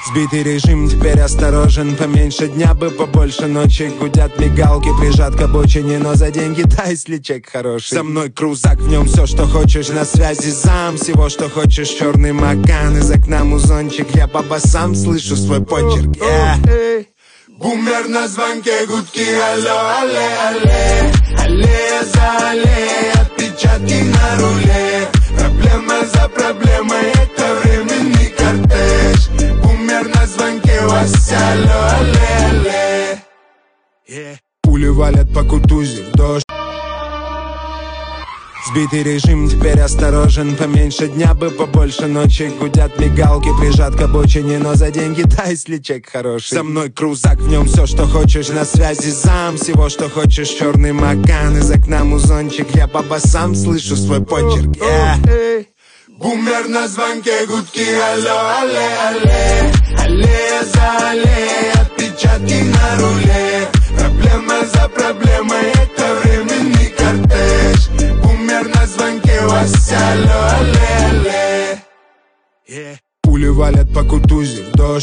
Сбитый режим, теперь осторожен. Поменьше дня бы, побольше ночи. Гудят мигалки, прижат к обочине, но за деньги, да, если чек хороший. Со мной крузак, в нем все, что хочешь. На связи зам, всего, что хочешь. Черный Маган, из окна музончик. Я по басам слышу свой почерк. Бумер на звонке, гудки, алло, алле, алле. Аллея за аллеей, отпечатки на руле. Проблема за проблемой, это временный кортеж. Бумер на звонке, Вася, алло, алле, алле. Пули валят по Кутузе в дождь. Сбитый режим, теперь осторожен. Поменьше дня бы, побольше ночи. Гудят мигалки, прижат к обочине, но за деньги, да, если чек хороший. Со мной крузак, в нем все, что хочешь. На связи зам, всего, что хочешь. Черный Маган, из окна музончик. Я по басам слышу свой почерк. Бумер на звонке, гудки, алло, алле, алле. Аллея за аллеей, отпечатки на руле. Проблема за проблемой, это временный кортеж. Бумер на звонке, Вася, алло, алле, алле. Пули валят по Кутузе в дождь.